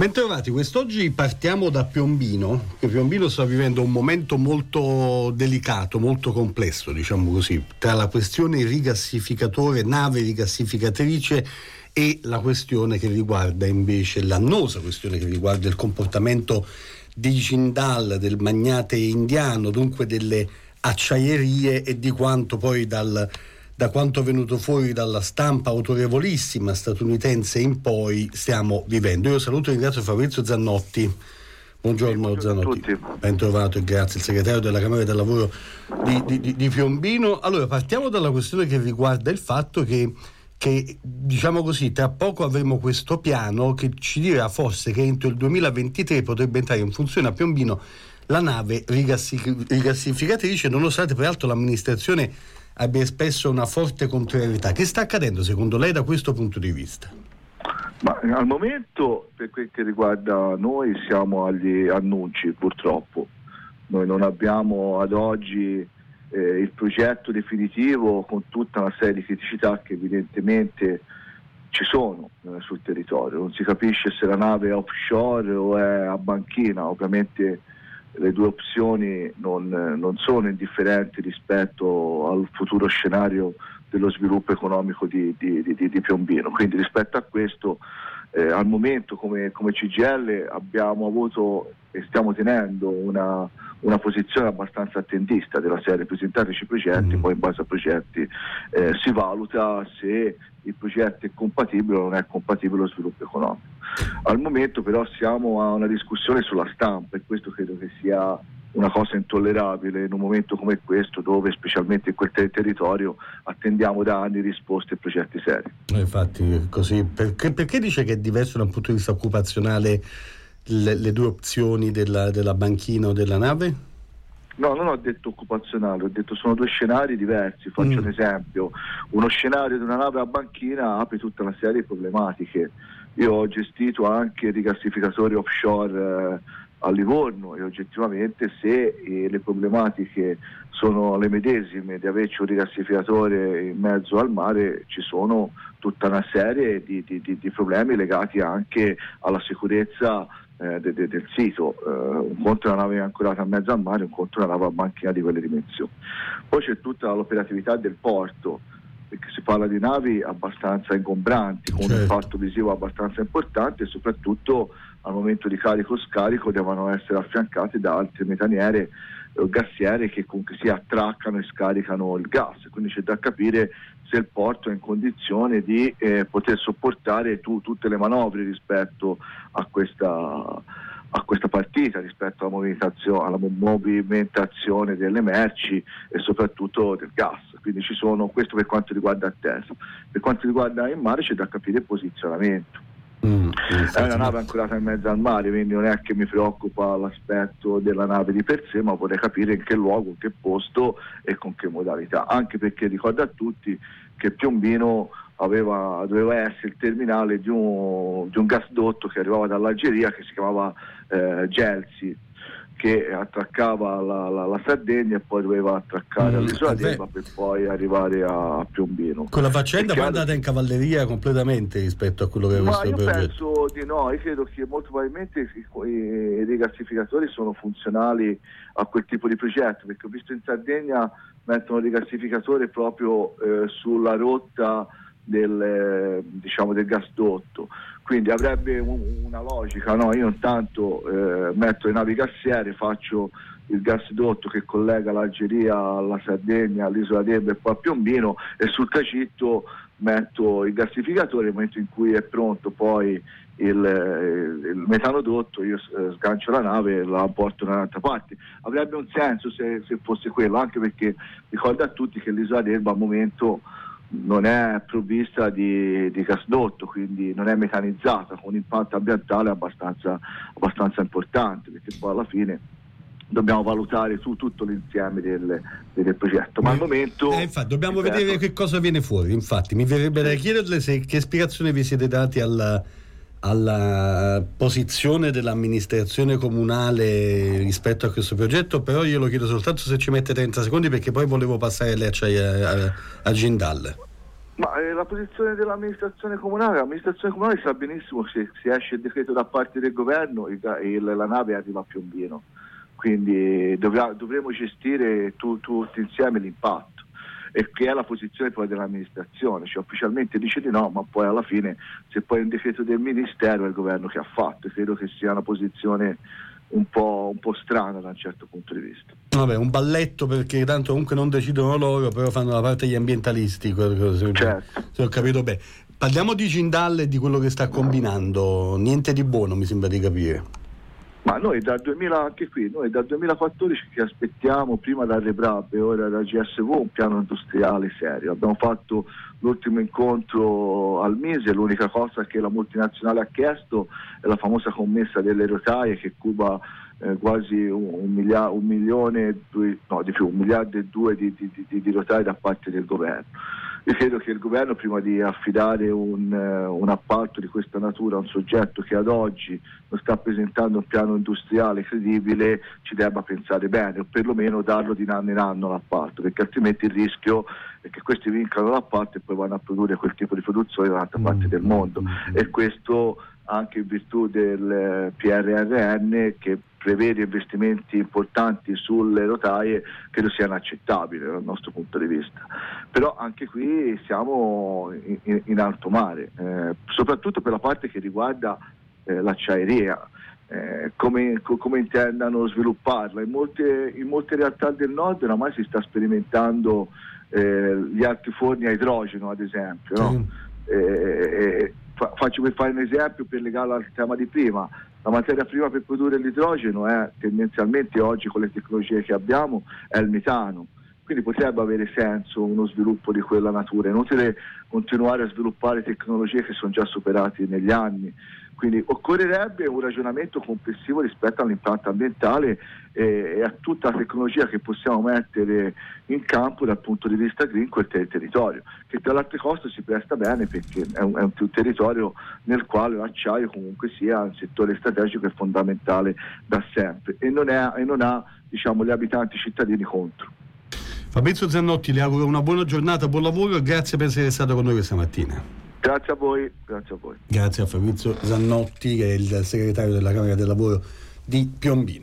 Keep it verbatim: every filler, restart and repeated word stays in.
Bentrovati, quest'oggi partiamo da Piombino, che Piombino sta vivendo un momento molto delicato, molto complesso, diciamo così, tra la questione rigassificatore, nave rigassificatrice e la questione che riguarda invece, l'annosa questione che riguarda il comportamento di Jindal, del magnate indiano, dunque delle acciaierie e di quanto poi dal da quanto è venuto fuori dalla stampa autorevolissima statunitense in poi stiamo vivendo. Io saluto e ringrazio Fabrizio Zannotti. Buongiorno, Buongiorno Zannotti. Ben trovato e grazie, il segretario della Camera del Lavoro di, di, di, di Piombino. Allora, partiamo dalla questione che riguarda il fatto che, che, diciamo così, tra poco avremo questo piano che ci dirà forse che entro il duemilaventitré potrebbe entrare in funzione a Piombino la nave rigassic- rigassificatrice, nonostante peraltro l'amministrazione abbia espresso una forte contrarietà. Che sta accadendo secondo lei da questo punto di vista? Ma al momento, per quel che riguarda noi, siamo agli annunci, purtroppo. Noi non abbiamo ad oggi eh, il progetto definitivo, con tutta una serie di criticità che evidentemente ci sono eh, sul territorio. Non si capisce se la nave è offshore o è a banchina. Ovviamente le due opzioni non, non sono indifferenti rispetto al futuro scenario dello sviluppo economico di, di, di, di Piombino. Quindi rispetto a questo, eh, al momento come, come C G I L abbiamo avuto e stiamo tenendo una, una posizione abbastanza attendista della serie: presentateci progetti, mm. poi in base a progetti eh, si valuta se il progetto è compatibile o non è compatibile con lo sviluppo economico. Al momento però siamo a una discussione sulla stampa, e questo credo che sia una cosa intollerabile in un momento come questo, dove specialmente in quel ter- territorio attendiamo da anni risposte e progetti seri. Infatti così, perché, perché dice che è diverso dal punto di vista occupazionale le, le due opzioni della, della banchina o della nave? No, non ho detto occupazionale, ho detto sono due scenari diversi. Faccio mm. un esempio: uno scenario di una nave a banchina apre tutta una serie di problematiche. Io ho gestito anche rigassificatori offshore eh, a Livorno, e oggettivamente se eh, le problematiche sono le medesime di averci un rigassificatore in mezzo al mare, ci sono tutta una serie di, di, di, di problemi legati anche alla sicurezza eh, de, de, del sito. Uh, un conto è una nave ancorata in mezzo al mare, un conto è una nave a banchina di quelle dimensioni. Poi c'è tutta l'operatività del porto, perché si parla di navi abbastanza ingombranti, con certo. un impatto visivo abbastanza importante, e soprattutto al momento di carico-scarico devono essere affiancati da altre metaniere o gassiere che comunque si attraccano e scaricano il gas. Quindi c'è da capire se il porto è in condizione di eh, poter sopportare tu, tutte le manovre rispetto a questa a questa partita, rispetto alla movimentazione, alla movimentazione delle merci e soprattutto del gas. Quindi ci sono, questo per quanto riguarda a terra. Per quanto riguarda il mare c'è da capire il posizionamento. Mm, è una nave ancorata in mezzo al mare, quindi non è che mi preoccupa l'aspetto della nave di per sé, ma vorrei capire in che luogo, in che posto e con che modalità. Anche perché ricordo a tutti che Piombino aveva, doveva essere il terminale di un, di un gasdotto che arrivava dall'Algeria, che si chiamava eh, Gelsi, che attraccava la, la, la Sardegna e poi doveva attraccare mm, all'isola d'Elba per poi arrivare a, a Piombino. Quella faccenda poi è andata in cavalleria completamente rispetto a quello che aveva Ma questo io progetto. penso di no, io credo che molto probabilmente i, i rigassificatori sono funzionali a quel tipo di progetto, perché ho visto in Sardegna mettono il rigassificatore proprio eh, sulla rotta del, eh, diciamo del gasdotto, quindi avrebbe un, una logica, no? Io intanto eh, metto le navi gassiere, faccio il gasdotto che collega l'Algeria alla Sardegna, all'isola d'Elba e poi a Piombino, e sul tragitto metto il gassificatore. Nel momento in cui è pronto poi il, il metanodotto, io sgancio la nave e la porto da un'altra parte. Avrebbe un senso se, se fosse quello, anche perché ricordo a tutti che l'isola d'Elba al momento non è provvista di, di gasdotto, quindi non è metanizzata, con un impatto ambientale abbastanza, abbastanza importante, perché poi alla fine dobbiamo valutare su tutto l'insieme del, del progetto, ma al momento eh, infatti dobbiamo ripeto, vedere che cosa viene fuori. Infatti mi verrebbe da chiederle se, che spiegazione vi siete dati alla, alla posizione dell'amministrazione comunale rispetto a questo progetto, però io lo chiedo soltanto se ci mette trenta secondi, perché poi volevo passare le acciaie a, a Jindal. Ma eh, la posizione dell'amministrazione comunale, l'amministrazione comunale sa benissimo che se esce il decreto da parte del governo il, il, la nave arriva a Piombino, quindi dovrà, dovremo gestire tu, tutti insieme l'impatto, e che è la posizione poi dell'amministrazione, cioè ufficialmente dice di no, ma poi alla fine se poi è un decreto del ministero è il governo che ha fatto, e credo che sia una posizione un po', un po' strana da un certo punto di vista. Vabbè, un balletto, perché tanto comunque non decidono loro, però fanno la parte gli ambientalisti, se, certo. se ho capito bene. Parliamo di Jindal e di quello che sta combinando, niente di buono mi sembra di capire. Ma noi dal duemila, anche qui, noi dal duemilaquattordici che aspettiamo, prima da Rebrab e ora da G S V, un piano industriale serio. Abbiamo fatto l'ultimo incontro al Mise, l'unica cosa che la multinazionale ha chiesto è la famosa commessa delle rotaie che cuba eh, quasi un, un, milia, un milione, due, no di più, un miliardo e due di, di, di, di rotaie da parte del governo. Io credo che il governo, prima di affidare un, un appalto di questa natura a un soggetto che ad oggi non sta presentando un piano industriale credibile, ci debba pensare bene, o perlomeno darlo di anno in anno l'appalto, perché altrimenti il rischio è che questi vincano l'appalto e poi vanno a produrre quel tipo di produzione da un'altra parte del mondo, e questo anche in virtù del P R R N che prevede investimenti importanti sulle rotaie, credo sia inaccettabile dal nostro punto di vista. Però anche qui siamo in, in alto mare, eh, soprattutto per la parte che riguarda eh, l'acciaieria, eh, come, co- come intendano svilupparla. In molte, in molte realtà del nord oramai si sta sperimentando eh, gli altiforni a idrogeno, ad esempio, no? Sì. Eh, eh, fa- faccio per fare un esempio per legarlo al tema di prima. La materia prima per produrre l'idrogeno è tendenzialmente oggi, con le tecnologie che abbiamo, è il metano, quindi potrebbe avere senso uno sviluppo di quella natura. È inutile continuare a sviluppare tecnologie che sono già superate negli anni, quindi occorrerebbe un ragionamento complessivo rispetto all'impatto ambientale e, e a tutta la tecnologia che possiamo mettere in campo dal punto di vista agricolo del territorio, che tra le altre cose si presta bene perché è un, è un territorio nel quale l'acciaio comunque sia un settore strategico e fondamentale da sempre, e non, è, e non ha, diciamo, gli abitanti cittadini contro. Fabrizio Zannotti, le auguro una buona giornata, buon lavoro e grazie per essere stato con noi questa mattina. Grazie a voi, grazie a voi. Grazie a Fabrizio Zannotti, che è il segretario della Camera del Lavoro di Piombino.